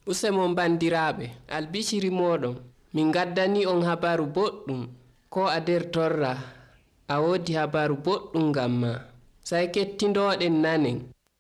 Usemon bandiraɓe, albishiri moɗon min gaddani on habaru boɗɗum ko a nder torra a wodi habaru boɗɗum ngam ma, sai kettindoɗen nanen.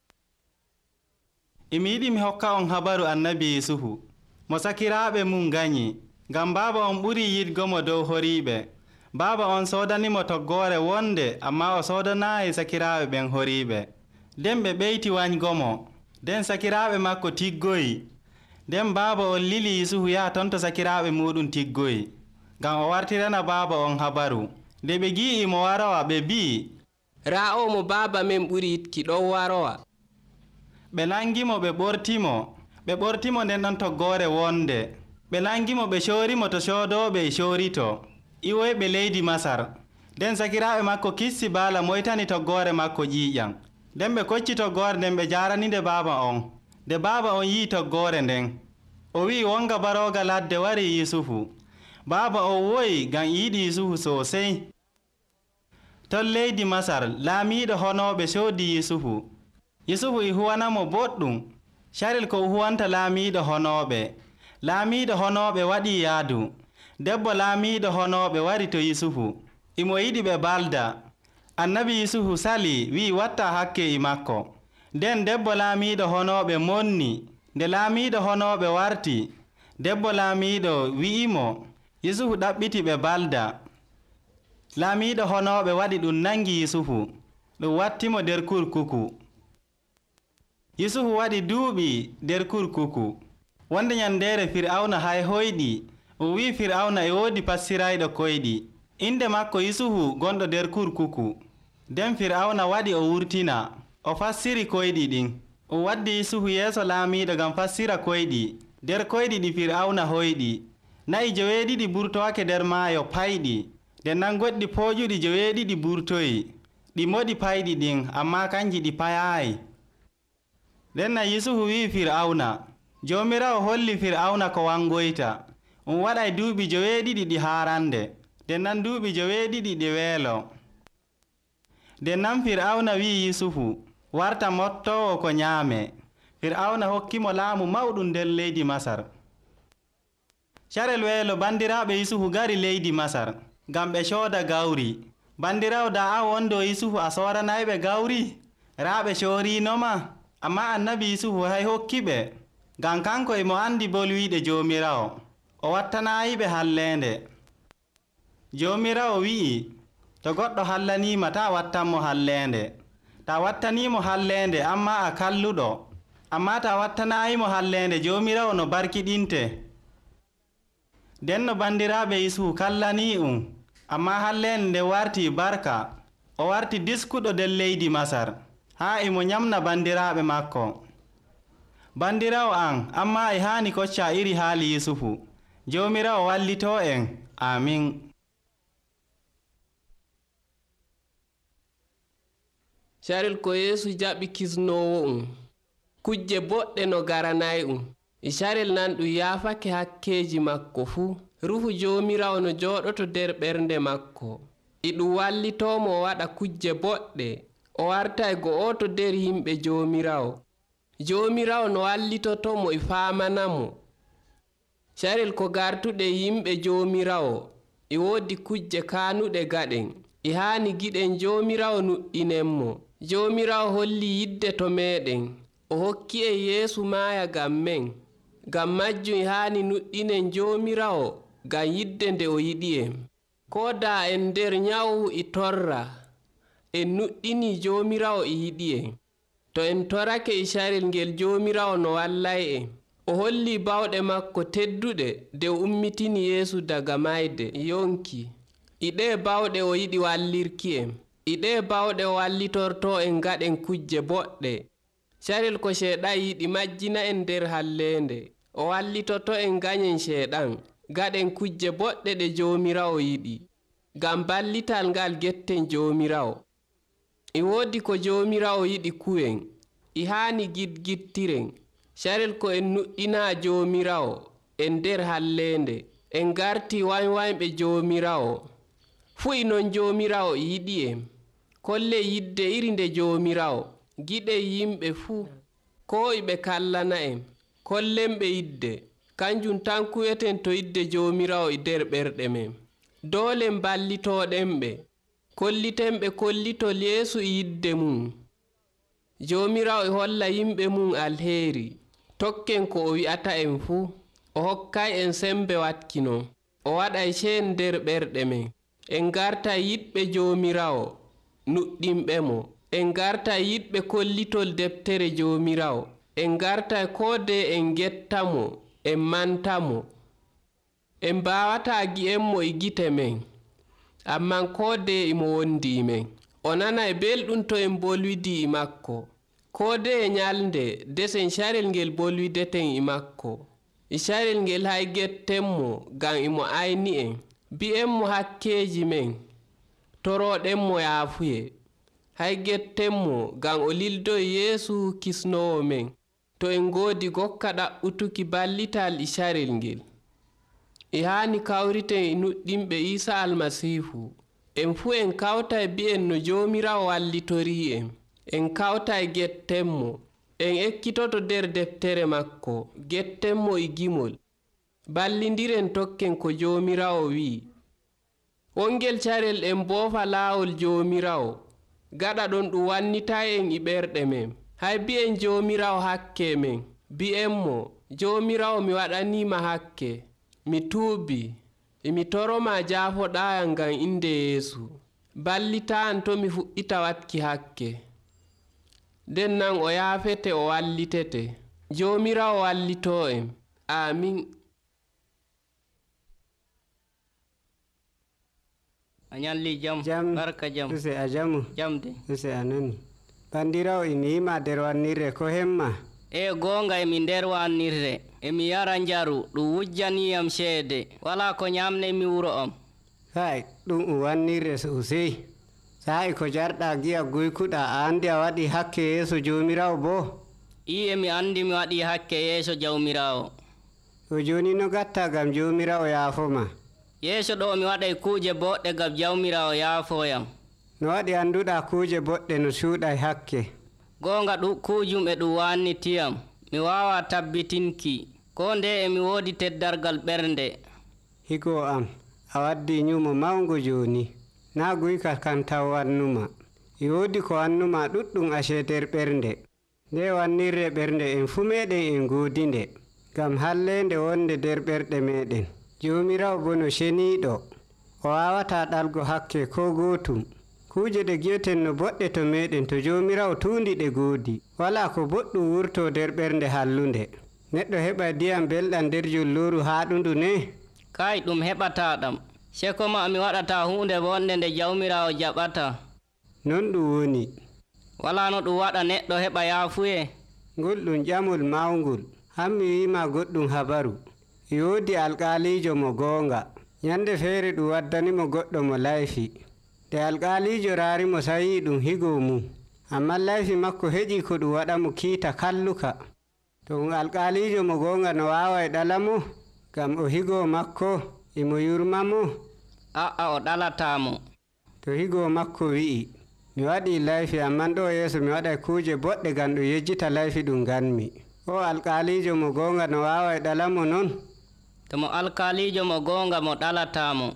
Imi yiɗi mi hokka on habaru annabi Yusufu mo sakiraaɓe mum ganyi, ngam baaba on ɓuri yiɗgo mo dow horiɓe. Baaba on sodanimo toggore wonde, amma o sodanayi sakiraaɓe ɓen horiɓe. Nden ɓe ɓeyti wañgo mo, nden sakiraaɓe makko tiggoyi. Nden baaba on lili Yusufu yaha ton to sakiraaɓe muɗum tiggoyi, ngam o wartirana baaba on habaru. Nde ɓe gi'i mo warowa, ɓe bi'i, raa o mo baaba men ɓuri yiɗki ɗon warowa. ɓe nangimo ɓe ɓortimo nden ɗon toggore wonde. Ɓe nangimo ɓe corimo to codoɓe corito iwoyɓe leydi Masar. Nden sakiraaɓe makko kissi baala moytani toggore makko ƴiƴam. Nden ɓe kocci toggore nden ɓe jaraninde baaba on. Nde baaba on yi toggore nden, o wi wonga baroga ladde wari Yusufu. Baaba on woyi ngam yiɗi Yusufu sosai. Ton leydi Masar laamiɗo honoɓe sodi Yusufu. Yusufu e huwanamo boɗɗum, sharel ko huwanta laamiɗo honoɓe. Laamiɗo honoɓe waɗi yaadu. Debbo laamiɗo honoɓe wari to Yusufu, imo yiɗi ɓe balda. Annabi Yusufu sali wi watta hakke e makko. Nden debbo laamiɗo honoɓe monni. Nde laamiɗo honoɓe warti, debbo laamiɗo wi'imo Yusufu ɗaɓɓiti ɓe balda. Laamiɗo honoɓe waɗi ɗum nangi Yusufu, ɗum wattimo nder kurkuku. Yusufu waɗi duuɓi nder kurkuku. Wonde nyandere Fir'auna hay hoyɗi, o wi Fir'auna e wodi passirayɗo koyɗi, inde makko Yusufu gonɗo nder kurkuku. Nden Fir'auna waɗi o wurtina, o fassiri koyɗi ɗin. O waddi Yusufu yeeso laamiɗo ngam fassira koyɗi. Nder koyɗi ɗi Fir'auna hoyɗi, na'i 9 burtowake nder maayo payɗi. Nden nan goɗɗi pooƴuɗi 9 burtoyi, ɗi moɗi payɗi ɗin, amma kanji ɗi payayi. Nden na Yusufu wi Fir'auna, Jomirawo holli Fir'auna ko wangoyta, waɗay duuɓi 9 ɗi haarande, nden nan duuɓi 9 ɗi weelo. Nden nan Fir'auna wi Yusufu warta mottowo ko nyaame. Fir'auna hokkimo laamu mawɗum nder leydi Masar. Carel weelo bandiraɓe Yusufu gari leydi Masar ngam ɓe cooda gawri. Bandirawo da an wondo Yusufu a soranayɓe gawri? Raa ɓe corinoma, amma annabi Yusufu hay hokkiɓe, ngam kanko emo andi bolwiɗe Jomirawo, o wattanayiɓe hallende. Jomirawo wi'i, to goɗɗo hallanima ta wattanmo hallende. Ta wattanimo hallende amma a kalluɗo, amma ta wattanayimo hallende Jomirawo no barkiɗinte. Nden no bandiraɓe Yusufu kallani amma hallende nde warti barka, o warti diskuɗo nder leydi Masar, ha emo nyamna bandiraɓe makko. Bandirawo an, amma e hani kocca iri haali Yusufu. Jomirawo wallito en. Amin. Carel ko Yeesu jaɓi kisnowo kujje boɗɗe no garanayi e carel nan ɗum yaafake hakkeji makko fuu. Ruhu Jomirawo no jooɗoto nder ɓernde makko, e ɗum wallitomo o waɗa kujje boɗɗe. O wartay go'oto nder yimɓe Jomirawo. Jomirawo no wallitotomo e faamanamo. Carel ko gartuɗe yimɓe Jomirawo e wodi kujje kaanuɗe gaɗen, e haani giɗen Jomirawo nuɗɗinenmo. Jomirawo holli yidde to meɗen, o hokki en Yeesu maaya ngam men. Ngam majjum e haani nuɗɗinen Jomirawo ngam yidde nde o yiɗi en. Ko da en nder nyawu e torra, en nuɗɗini Jomirawo e yiɗi en. To en torake e carel ngel Jomirawo no wallay en. O holli bawɗe makko tedduɗe nde o ummitini Yeesu daga mayde yonki. E ɗe bawɗe o yiɗi wallirki en. E ɗe bawɗe o wallitorto en gaɗen kujje boɗɗe. Carel ko Sheeɗan yiɗi majjina en nder hallende, o wallitoto en ganyen Sheeɗan gaɗen kujje boɗɗe ɗe Jomirawo yiɗi, ngam ballital ngal getten Jomirawo. E wodi ko Jomirawo yiɗi kuwen, e haani gidgittiren. Carel ko en nuɗɗina Jomirawo en nder hallende, en garti wañwañɓe Jomirawo. Fu e non Jomirawo yiɗi en. Kolle yidde iri nde Jomirawo, giɗe yimɓe fuu, ko e ɓe kallana en, kollenɓe yidde kanjum tan kuweten to yidde jomirawo e nder ɓerɗe men. Dole ballitoɗenɓe kollitenɓe kollitol Yeesu e yidde mum. Jomirawo e holla yimɓe mum alheri. Tokken ko o wi'ata en fuu. O hokkay en sembe watkino. O waɗay ceen nder ɓerɗe men. En garta yiɗɓe jomirawo nuɗɗinɓe mo. En garta yiɗɓe kollitol deftere jomirawo. En garta kode en getta mo en manta mo. En mbawata gi'enmo e gite men, amman kode imo wondi men. O nanay belɗum to en bolwidi e makko. Kode e nyalde desen sharel ngel bolwideten e makko. E sharel ngel hay gettenmo gam imo ayni en. Bi'enmo hakkeji men, toroɗenmo yaafuye. Hay gettenmo gam o lildoy Yeesu kisnowo men. To en godi gokka ɗaɓɓutuki ballital e sharel ngel. E hani kawriten e nuɗɗinɓe Isa almasihu. En fu en kawta bi'en no jomirawo wallitori en. En kawta gettenmo. En ekkitoto der deftere makko. Gettenmo e gimol. Ballindiren tokken ko jomirawo wi. Wongel sharel en bofa lawol jomirawo. Gaɗa ɗon ɗum wannita en e ɓerɗe men. Hay bi'en jomirawo hakke men. Bi'enmo jomirawo mi waɗanima hakke. Mi tuubi. Mi toroma jaafoɗayam ngam inde Yeesu. Ballita an to mi fuɗɗita watki hakke. Den nan o yaafete o wallitete. Jomirawo wallito en. Amin. A nyalli jam. Barka jam. Use a jamu. Jamde. Use a nani. Bandirawo imi yima nder wannirre ko hemma. Gonga emi nder wannirre. Emi yara njaru ɗum wujjaniyam ceede. Wala ko nyamne mi wuro am. Kai ɗum wannirre sosai. Sai ko jarɗa giya guykuɗa a andi a waɗi hakke yeeso jomirawo bo. Emi andi mi waɗi hakke yeeso jawmirawo. O joni no gatta gam jomirawo yaafoma. Yeeso ɗo mi waɗay kuuje boɗɗe gam jawmirawo yaafoyam. No waɗi anduɗa kuuje boɗɗe no cuuɗay hakke. Gonga ɗum kuujum e ɗum wannitiyam. Mi wawa tabbitinki. Ko nde emi woodi teddargal ɓernde. Higo am, a waddi nyumo mawngo joni. Na guyka kan taw wannuma. E woodi ko wannuma ɗuɗɗum ashe nder ɓernde. Nde wannirre ɓernde en fu meɗen en godinde. Gam hallende wonde nder ɓerɗe meɗen. Jomirawo bo no ceniɗo. O wawata ɗalgo hakke ko gotum. Kuje ɗe gi'eten no boɗɗe to meɗen to jomirawo tuundi ɗe goodi. Wala ko boɗɗum wurto nder ɓernde hallunde. Neɗɗo heɓa ndiyam belɗam nder julloru haaɗundu ne? Kay ɗum heɓataɗam. Sekoma mi waɗata hunde wonde nde jawmirawo jaɓata. Non ɗum woni. Wala no ɗum waɗa neɗɗo heɓa yaafuye. Ngol ɗum ƴamol mawngol. Hammi wima goɗɗum habaru. E woodi alƙalijo mo goonga. Nyande feere ɗum waddanimo goɗɗo mo layfi. Nde alƙalijo raari mo sayi ɗum higo mum. Amma layfi makko heƴi ko ɗum waɗa mo kiita kalluka. To alƙalijo mo goonga no wawa e ɗala mo? Gam o higo makko imo yurma mo? O ɗalatamo. To higo makko wi'i, mi waɗi layfi amman ɗo yeeso mi waɗay kuuje boɗɗe gam ɗum yejjita layfi ɗum ganmi. O alƙalijo mo goonga no wawa e ɗala mo non? To mo alƙalijo mo goonga mo ɗalatamo.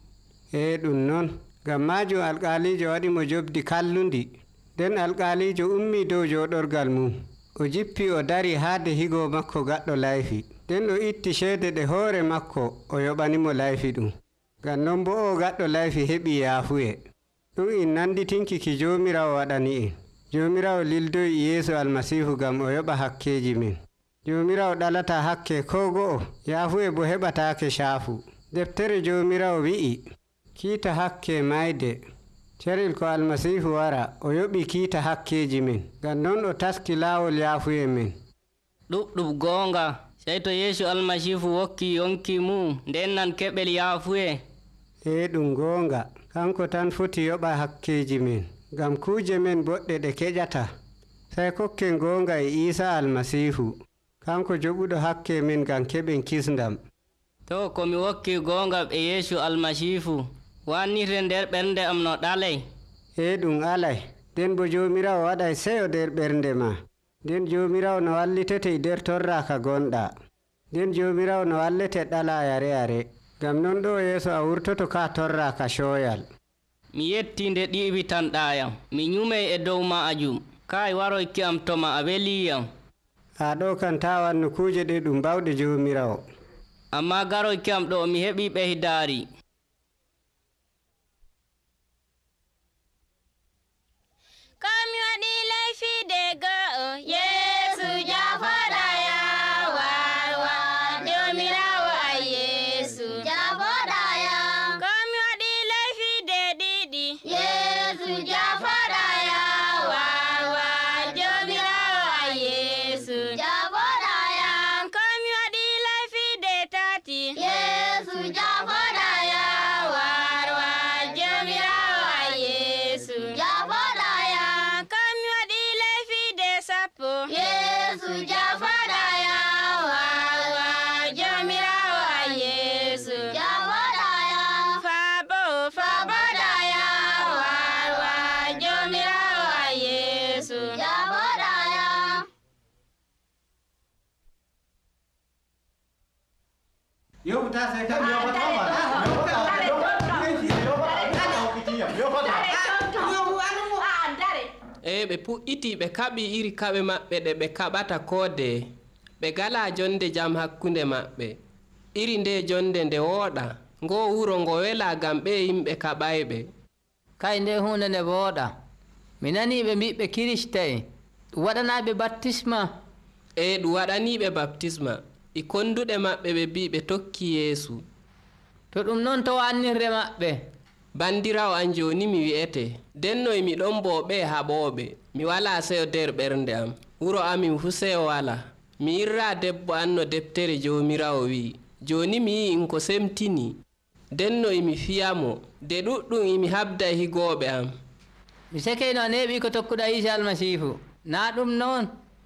Ɗum non. Gam majum alƙalijo waɗi mo jobdi kallundi. Nden alƙalijo ummi dow joɗorgal mum. O jippi o dari haade higo makko gaɗɗo layfi. Nden o itti ceede ɗe hoore makko o yoɓanimo layfi ɗum. Ngam non bo o gaɗɗo layfi heɓi yaafuye. Ɗum in nanditinki ki jomirawo waɗani en. Jomirawo lildoyi Yeesu almasihu gam o yoɓa hakkeji men. Jomirawo ɗalata hakke ko go'o. Yaafuye bo heɓatake caafu. Deftere jomirawo wi'i kiita hakke mayde. Ceril ko almasihu wara o yoɓi kiita hakkeji men. Ngam non o taski laawol yaafuye men. Ɗuɗɗum goonga. Sey to Yeesu almasihu wokki yonki mum nden nan keɓel yaafuye. Ɗum goonga. Kanko tan foti yoɓa hakkeji men. Gam kuuje men boɗɗe ɗe keƴata. Sey kokken goonga e Isa almasihu. Kanko joɓuɗo hakke men gam keɓen kisndam. To komi wokki goonga e Yeesu almasihu. Wannirre nder ɓernde am no ɗalay. Ɗum alay. Nden bo jomirawo waɗay seyo nder ɓernde ma. nden jomirawo no wallitete nder torra ka gonɗa, nden jomirawo no wallete ɗala yare ngam non ɗo yeeso a wurtoto ka torra ka shoyal. mi yetti nde ɗiɓitanɗayam, mi nyumay e dow maajum, kay waroyki am toma a weliyam. a ɗo kan ta wanno kuje ɗe ɗum bawɗe jomirawo, amma garoyki am ɗo mi heɓi ɓeydaari. Komi waɗi laifi de go'o, Yesu jafoɗaya warwa, jomirawo a Yesu jafoɗaya. Komi waɗi laifi de ɗiɗi, Yesu jafoɗaya warwa, jomirawo a Yesu jafoɗaya. Komi waɗi laifi de tati, Yesu jafoɗaya warwa, jomirawo a Yesu jafoɗaya. Komi waɗi laifi de sappo, Yesu jafoɗaya warwa, jomirawo a Yesu jafoɗaya. Faboɗaya warwa, jomirawo a Yesu jafoɗaya. Yofuta sai kan yofata ma. ɓe puɗɗiti ɓe kaɓi iri kaɓe maɓɓe ɗe ɓe kaɓata koode. ɓe gala jonde jam hakkunde maɓɓe. iri nde jonde nde wooɗa, ngo wuro ngo wela gam ɓe yimɓe kaɓayɓe. kay nde hunde nde wooɗa. mi nani ɓe mbiɓe kirista en ɗum waɗanaɓe baptisma. ɗum waɗaniɓe baptisma. e konduɗe maɓɓe ɓe mbi ɓe tokki Yeesu. to ɗum noon to wannirre maɓɓe. bandirawo an joni mi wi'ete denno mi ɗon bo ɓe haɓoɓe, mi wala seyo nder ɓernde am, wuro amin fu seyo wala. mi irra debbo an no deftere jomirawo wi. joni mi yi ko semtini, denno mi fiyamo de ɗuɗɗum imi habda e higoɓe am. mi sekeyno a neeɓi ko tokkuɗa Isa almasihu, na ɗum noon?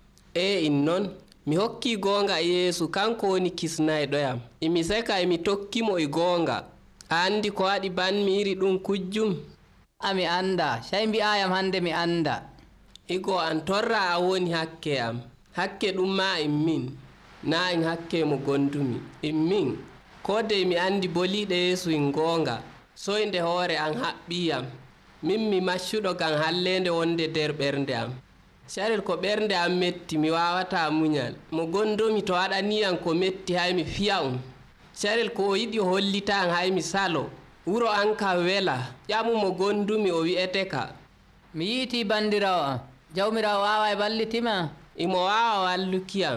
in noon mi hokki gonga e Yeesu, kanko woni kisnayɗoyam. imi seka emi tokkimo e gonga. a andi ko waɗi banmi iri ɗum kujjum? ami anda, sey mbi'ayam hande mi anda. igo an torra a woni hakke am. hakke ɗum ma min, na en hakke mo gondumi. min ko de mi andi boliɗe Yeesu en gonga, soyde hoore an haɓɓiyam. min mi maccuɗo gam hallende wonde nder ɓernde am. sarel ko ɓernde am metti mi wawata muñal. mo gondumi to waɗaniyam ko metti hay mi fiya sarel ko o yiɗi o hollita an hay mi salo. wuro an ka wela, ƴamu mo gondumi o wi'ete ka. mi yiiti bandirawo am, jawmirawo wawa e ballitima? imo wawa wallukiyam.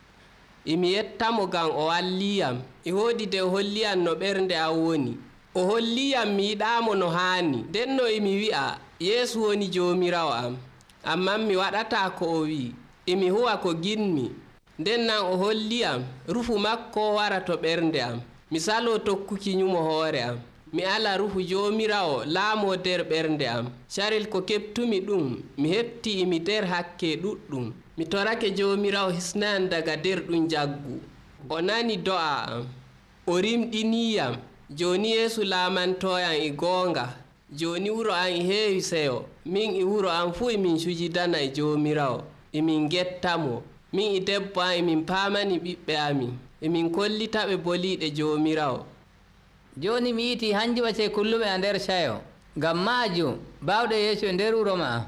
imi yettamo gam o walliyam. e woodi de o holliyam no ɓernde am woni. o holliyam mi yiɗamo no haani, nden no imi wi'a Yeesu woni jomirawo am. amman mi waɗata ko o wi. imi huwa ko ginmi. nden nan o holliyam rufu makko wara to ɓernde am. mi salo tokkuki nyumo hoore am. mi ala rufu jomirawo laamo nder ɓernde am. sarel ko keɓtumi ɗum mi heɓti imi nder hakke ɗuɗɗum. mi torake jomirawo hisnayan daga nder ɗum jaggu. o nani do'a am, o rimɗiniyam. joni Yeesu laamantoyam e gonga. joni wuro an e heewi seyo. min e wuro an fuu emin sujidana e jomirawo, emin gettamo. min e debbo an emin paamani ɓiɓɓe amin, emin kollitaɓe boliɗe jomirawo. joni mi yiiti hanji wacce kulluɓe a nder sayo, ngam majum bawɗe Yeesu e nder wuro ma.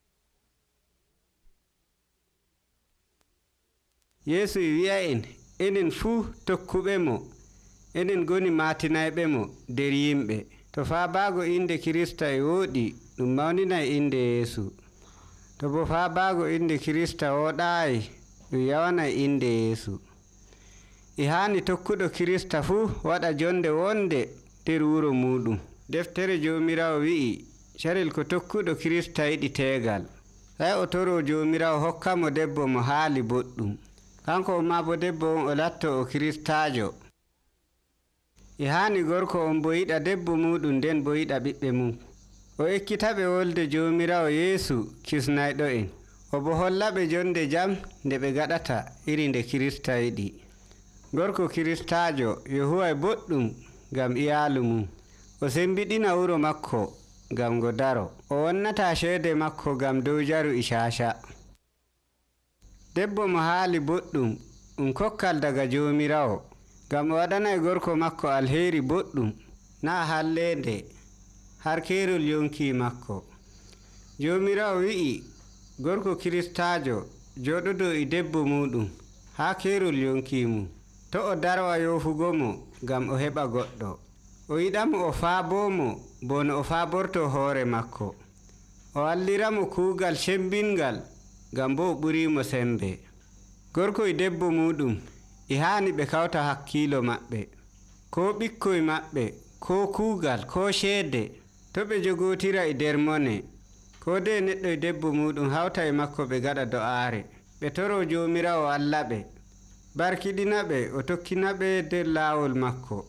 Yeesu wi'a en enen fuu tokkuɓe mo, enen goni matinayɓe mo nder yimɓe. to faabago inde Kirista e woɗi, ɗum mawninay inde Yeesu. to bo faabago inde Kirista woɗayi, ɗum yawanay inde Yeesu. e hani tokkuɗo Kirista fuu waɗa jonde wonde nder wuro muɗum. deftere jomirawo wi'i sarel ko tokkuɗo Kirista yiɗi tegal, sai o toro jomirawo hokkamo debbo mo haali boɗɗum. kanko ma bo debbo on o latto o Kiristajo. e hani gorko on bo yiɗa debbo muɗum, nden bo yiɗa ɓiɓɓe mum. o ekkitaɓe wolde jomirawo Yeesu kisnayɗo en. o bo hollaɓe jonde jam nde ɓe gaɗata iri nde Kirista yiɗi. gorko Kiristajo yo huway boɗɗum gam iyalu mum. o sembiɗina wuro makko gam ngo daro. o wonnata ceede makko gam dow jaru e caca. debbo mo haali boɗɗum kokkal daga joomirawo, ngam o waɗanay gorko makko alheri boɗɗum, na hallende har keerol yonki makko. Joomirawo wi'i gorko kiristaajo jooɗodo e debbo muɗum haa keerol yonki mum, to o darwa yofugo mo ngam o heɓa goɗɗo. O yiɗamo o faabomo bo no o faaborto hoore makko. O walliramo kuugal sebbingal ngam bo o ɓurimo sembe. Gorko e debbo muɗum e haani ɓe kawta hakkiilo maɓɓe, ko ɓikkoy maɓɓe, ko kuugal, ko ceede, to ɓe jogotira e nder mone, ko de neɗɗo e debbo muɗum hawta e makko ɓe gaɗa do'aare, ɓe toro joomirawo Allah ɓe, barkiɗina ɓe, o tokkina ɓe nder laawol makko.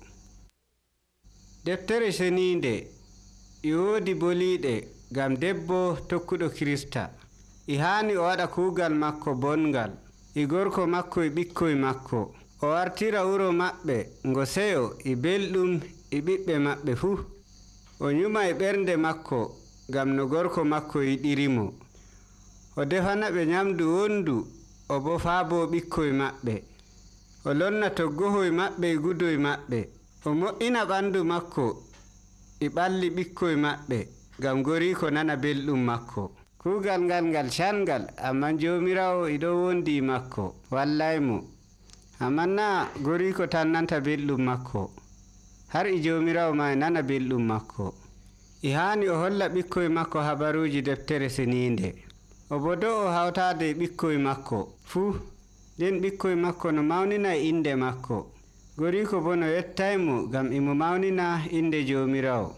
Deftere seniinde e woodi boliiɗe ngam debbo tokkuɗo Kirista. E haani o waɗa kuugal makko bongal, e gorko makko e ɓikkoy makko. O wartira wuro maɓɓe ngo seyo e belɗum e ɓiɓɓe maɓɓe fuu. O nyuma e ɓernde makko ngam no gorko makko yiɗirimo. O defana ɓe nyamdu wondu, o bo faabo ɓikkoy maɓɓe. O lonna toggohoy maɓɓe e gudoy maɓɓe. O moƴƴina ɓandu makko e ɓalli ɓikkoy maɓɓe ngam goriko nana belɗum makko. Kuugal ngal cangal, amman joomirawo iɗo wondi makko, wallaymo. Amman na goriko tan nanta belɗum makko, har e joomirawo ma e nana belɗum makko. E haani o holla ɓikkoy makko habaruuji deftere seniinde. O bo do'o hawtaade e ɓikkoy makko fuu, nden ɓikkoy makko no mawnina e inde makko. Goriko bo no yettaymo ngam imo mawnina inde joomirawo.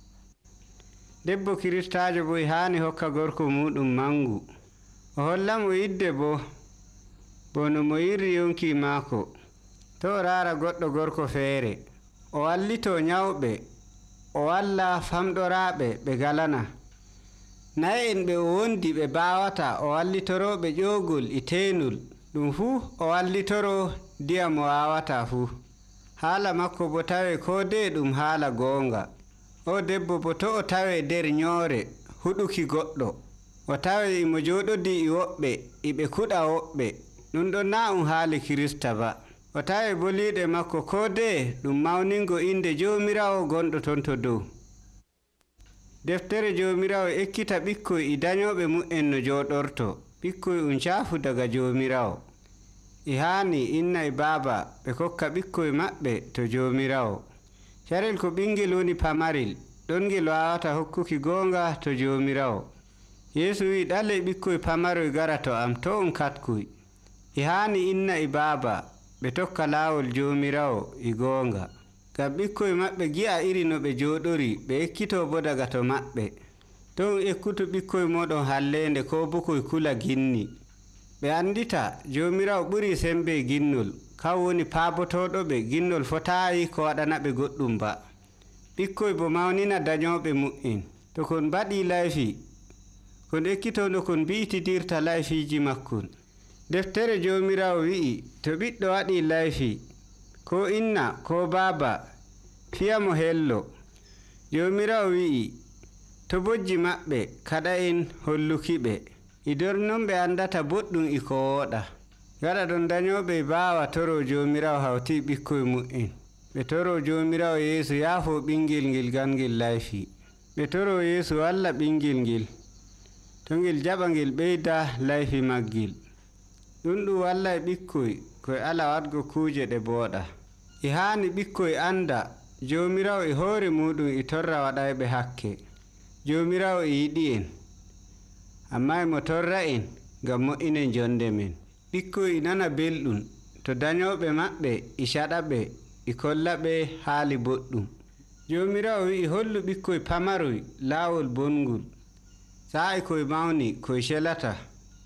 Debbo kiristaajo bo e haani hokka gorko muɗum mangu. O hollamo yidde bo no mo yirri yonki maako, to o raara goɗɗo gorko feere. O wallito nyawɓe, o walla famɗoraaɓe ɓe galana. Naye en ɓe o wondi ɓe baawata, o wallitoroɓe ƴoogol e teenul, ɗum fuu o wallitoro ndiyam mo waawata fuu. Haala makko bo tawe ko de ɗum haala goonga. O debbo bo to o tawe nder nyoore huɗuki goɗɗo, o tawe imo jooɗodi e woɓɓe iɓe kuɗa woɓɓe, ɗum ɗon na haali Kirista ba. O tawe boliiɗe makko ko de ɗum mawningo inde joomirawo gonɗo ton to dow. Deftere joomirawo ekkita ɓikkoy e dañoɓe mu'en no jooɗorto. Ɓikkoy caafu daga joomirawo. E haani inna e baaba ɓe kokka ɓikkoy maɓɓe to joomirawo. Carel ko ɓingel woni pamarel, ɗon ngel wawata hokkuki goonga to joomirawo. Yeesu wi ɗale ɓikkoy pamaroy gara to am, to on katkuy. E haani inna e baaba ɓe tokka laawol joomirawo e goonga, ngam ɓikkoy maɓɓe gi'a iri no ɓe jooɗori, ɓe ekkito bo daga to maɓɓe. To on ekkutu ɓikkoy moɗon hallende ko bukoy kula ginni. Ɓe andita joomirawo ɓuri sembe ginnol, kan woni paabotoɗo ɓe ginnol fotayi ko waɗana ɓe goɗɗum ba. Ɓikkoy bo mawnina dañoɓe mu'en. To kon mbaɗi layfi, kon ekkito no kon mbi'itidirta layfiji makkon. Deftere joomirawo wi'i, to ɓiɗɗo waɗi layfi, ko inna ko baaba, fiyamo hello. Joomirawo wi'i, to bojji maɓɓe kaɗa en hollukiɓe. Idor non ɓe andata boɗɗum e ko wooɗa. Gaɗa ɗon dañoɓe baawa toro joomirawo hawti ɓikkoy mu'en. Ɓe toro joomirawo Yeesu yaafo ɓingel ngel gangel layfi. Ɓe toro Yeesu walla ɓingel ngel, to ngel jaɓa ngel ɓeyda layfi maggel. Ɗum walla ɓikkoy koye ala waɗgo kuuje ɗe booɗa. E haani ɓikkoy anda joomirawo e hoore muɗum e torra waɗayɓe hakke. Joomirawo e yiɗi en, amma emo torra en ngam mo'inen jonde men. Ɓikkoy nana belɗum to dañoɓe maɓɓe e caɗaɓe e kollaɓe haali boɗɗum. Joomirawo wi'i hollu ɓikkoy pamaroy laawol bongol, sa'i koye mawni koye celata.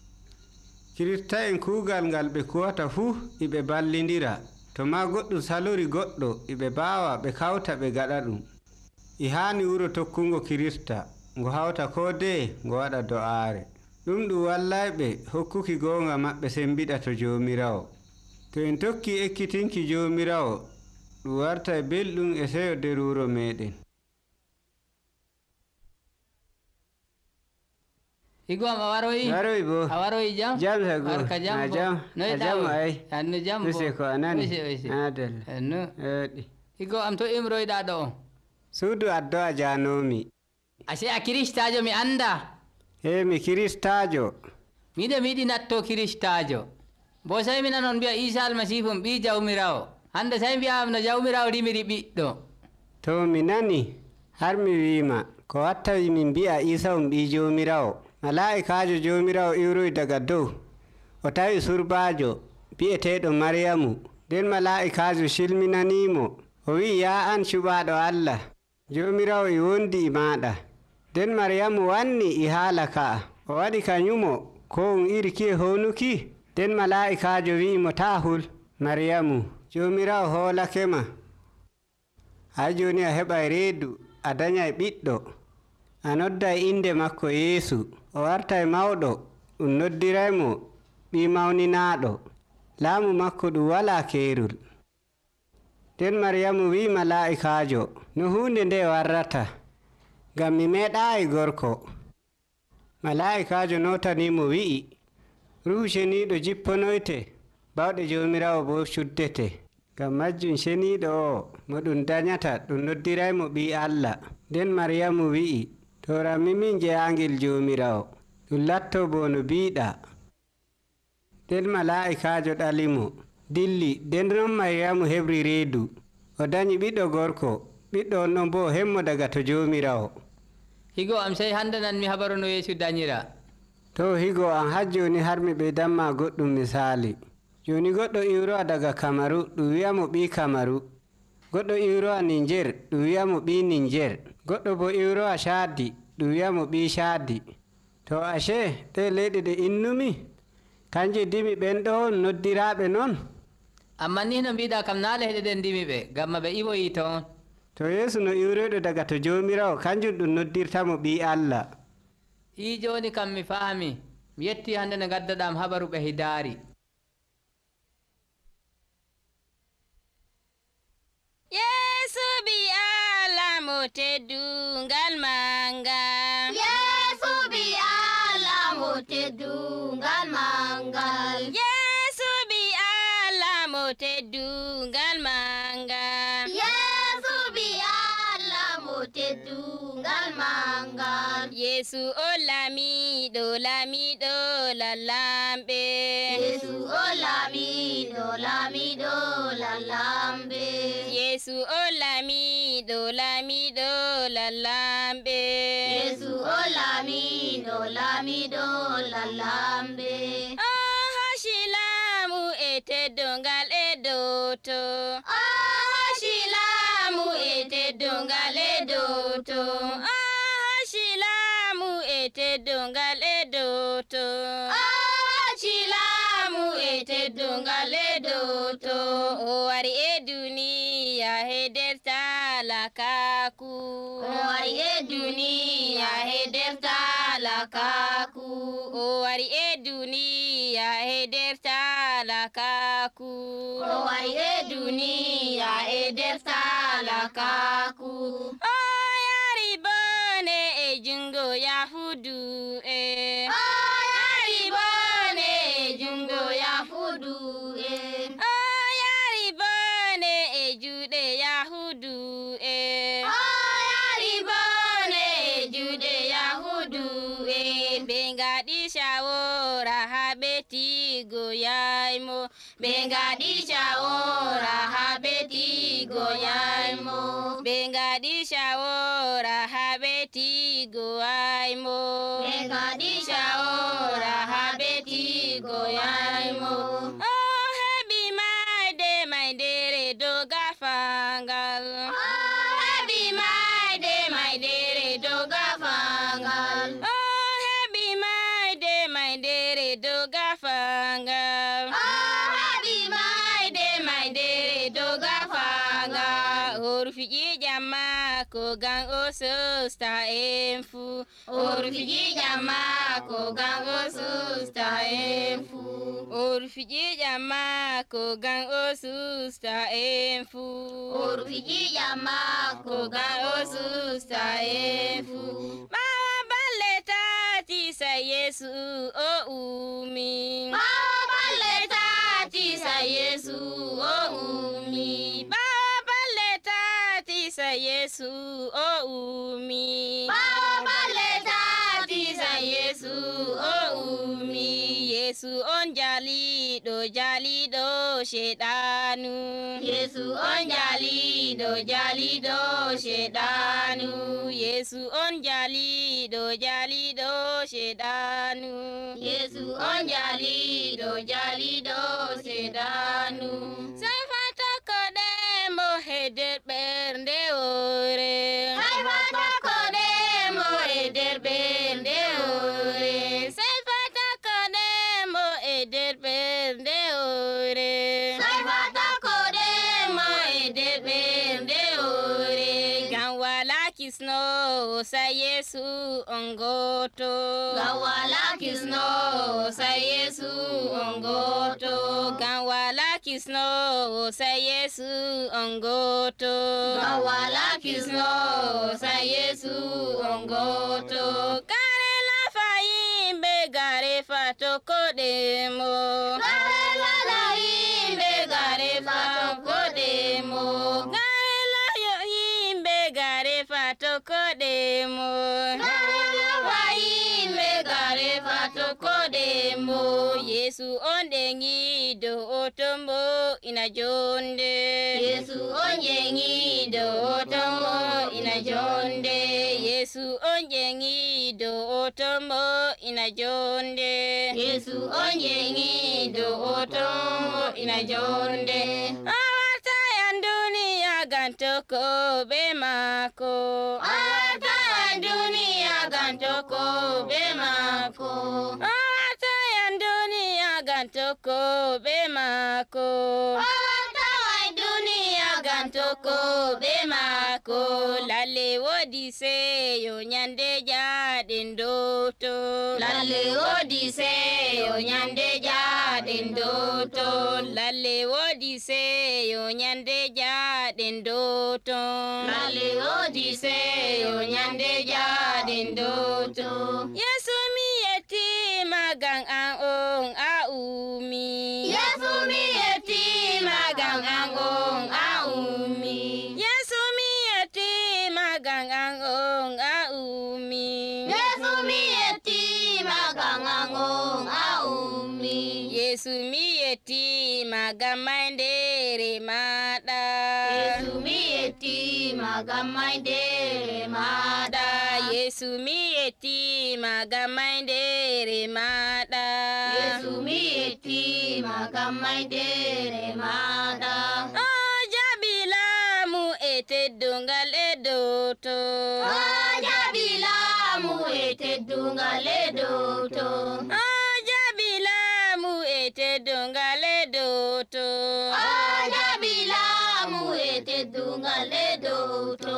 Kirista en kuugal ngal ɓe kuwata fuu iɓe ballindira, to ma goɗɗum salori goɗɗo iɓe baawa ɓe kawta ɓe gaɗa ɗum. E haani wuro tokkungo Kirista ngo hawta ko de ngo waɗa do'aare. Ɗum wallayɓe hokkuki goonga maɓɓe sembiɗa to joomirawo. To en tokki ekkitinki joomirawo, ɗum warta belɗum e seyo nder wuro meɗen. Higo am a waroyi? Waroyi bo. A waroyi jam? Jam sago. Barka jam A bo. jam. Noy A ɗawo? jam ay. Annu jam bo. Use ko anani. Use. Adal. Annu. Eɗi. Higo am to imroyɗa ɗo? Suudu addo a janomi. Ase a kiristajo mi anda. Mi kiristajo. Miɗe mi yiɗi natto kiristajo. Bo sai mi nanon mbiya Isa almasihu ɓi jawmirawo. Hande sai mbiyam no jawmirawo rimiri ɓiɗɗo. To mi nani har mi wima ko watta min mbi'a Isa ɓi jomirawo. Mala'ikajo jomirawo iwroyi daga dow. O tawi surbajo bi'eteɗo Maryamu. Nden mala'ikajo silminanimo. O wi ya an cuɓaɗo Allah. Jomirawo e wondi e maɗa. Nden Maryamu wanni e haala ka'a. O waɗi kanyumo ko on iri kiye honuki. Nden mala'ikajo wi'imo ta hul Maryamu. Jomirawo hoolakema. Hay joni a heɓa reedu a dañay ɓiɗɗo. A nodda inde makko Yeesu. O wartay mawɗo. Ɗum noddiraymo ɓi mawninaɗo. Laamu makko ɗum wala keerol. Nden Maryamu wi mala'ikajo no hunde nde warrata. Ngam mi meeɗayi gorko. Mala'ikajo notanimo wi'i Ruhu Ceniiɗo jipponoyte. Bawɗe Jomirawo bo cuddete. Ngam majjum ceniiɗo o mo ɗum dañata ɗum noddiraymo ɓi Allah. Nden Maryamu wi'i to rammimin jeyangel Jomirawo. Ɗum latto bo no biiɗa. Nden mala'ikajo ɗalimo. Dilli nden non Maryamu heɓri reedu. O dañi ɓiɗɗo gorko. Ɓiɗɗo on ɗon bo hemmo daga to Jomirawo. Higo am sai hande nan mi habaru no Yeesu dañira. To higo an har joni har mi ɓeydanma goɗɗum misali. Joni goɗɗo iwrowa daga Kamaru ɗum wiyamo ɓi Kamaru. Goɗɗo iwrowa Niger ɗum wiyamo ɓi Niger. Goɗɗo bo iwrowa Chadi ɗum wiyamo ɓi Chadi. To ashe ɗe leyɗe ɗe innumi kanje dimi ɓen ɗo noddiraɓe non. Amma ni no mbiɗa kam na leyɗe ɗen ndimi ɓe gamma ɓe iwoyi toon. To Yeesu no iwroyɗo daga to Jomirawo kanjum ɗum noddirtamo ɓi Allah. I joni kam mi faami. Mi yetti hande no gaddaɗam habaru ɓe hidaari. Yesu bi Allah mo teddungal manga. Yesu bi Allah mo teddungal mangal. Yesu bi Allah mo teddungal manga. Yesu bi Allah mo teddungal mangal. Yesu o lamiɗo lalamɓe. Yesu o lamiɗo lalamɓe. Yesu o lamiɗo lalamɓe. Yesu o lamiɗo lalamɓe. O hasilamu e teddongal e doto. O hasilamu e teddongal e doto. O hasilamu e teddongal e doto. O hasilamu e teddongal e doto. O wari e duniya heder talakaku. O wari e duniya heder talakaku. O wari e duniya heder talakaku. O wari e duniya heder talakaku. O yari bone e jungo Yahudu e. O yari bone e jungo Yahudu e. O yari bone e juɗe Yahudu e. O yari bone e juɗe Yahudu e. Ɓe ngaɗi shawora ha ɓe tigoyaymo. Ɓe ngaɗi shawora ha ɓe tigoyaymo. Ɓe ngaɗi shawora ha ɓe tigoyaymo. Ɓe ngaɗi shawora ha ɓe tigoyaymo. O heɓi maydere dow gafangal. O heɓi maydere dow gafangal. O heɓi maydere dow gafangal. O heɓi maydere dow gafangal. O rufiji jamma ko gan o sosta en fu. O rufiji jamma ko gan o sosta en fu. O rufiji jamma ko gan o sosta en fu. O rufiji jamma ko gan o sosta en fu. Ɓawa balle tati sai Yesu o umi. Baballe tati sa Yesu o umi. Baballe tati sa Yesu o umi. Baballe tati sa Yesu o umi. Yesu on jalido shedanu. Yesu on jalido shedanu. Yesu on jalido shedanu. Yesu on jalido shedanu. Safata kodemo heder bernde ore. Safata kodemo heder bernde ore. Safata kodemo heder bernde ore. Safata kodemo heder bernde ore. Ganwala kisno sa Yesu ongoto. Ganwala kisno sa Yesu ongoto. Ganwala kisno sa Yesu ongoto. Ganwala kisno sa Yesu ongoto. Kare la faimbe gare fato kodemo. Kare la faimbe gare fato kodemo. Kare la yoimbe gare fato kodemo. Kare la faimbe gare fato kodemo. Yesu ondengi do otombo ina jonde. Yesu ondengi do otombo ina jonde. Yesu ondengi do otombo ina jonde. Yesu ondengi do otombo ina jonde. Awata yandunia gantoko bemako. Awata yandunia gantoko bemako. Awata yandunia gantoko bemako. Awata yandunia gantoko bemako. Lale wodi se yo nyande jaden doto. Lale wodi se yo nyande jaden doto. Lale wodi se yo nyande jaden doto. Lale wodi se yo nyande jaden doto. Yesu mi yeti magang ang a umi. Yesu mi yeti magang ang a umi. Yesu mi yeti magang ang a umi. Yesu mi yeti magang ang a umi. Yesu mi yeti magamaindere mada. Yesu mi yeti magamaindere mada. Yesu mi yeti magamaindere mada. Yesu mi yeti magamaindere mada. Oh jabila mu ete dungal edoto. Oh jabila mu ete dungal edoto. Oh jabila mu ete dungal edoto. Oh jabila mu ete dungal edoto.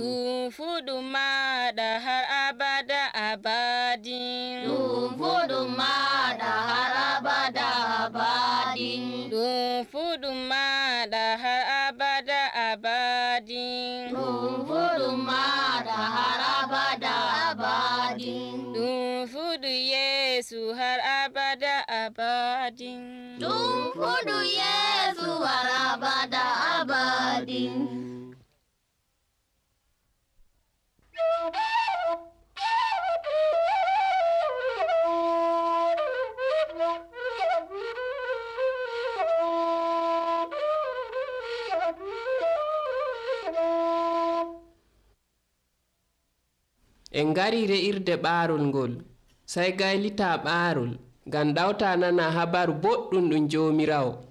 Fudumada har abada abadin. Fudumada har abada abadin. Fudumada har abada abadin. Fudumada har abada abadin. Fudu Yesu har abada abadin. Fudu Yesu har abada abadin. En ngari re'irde ɓaarol ngol sai gaylita ɓaarol ngam ɗawta nana habaru boɗɗum ɗum jomirawo.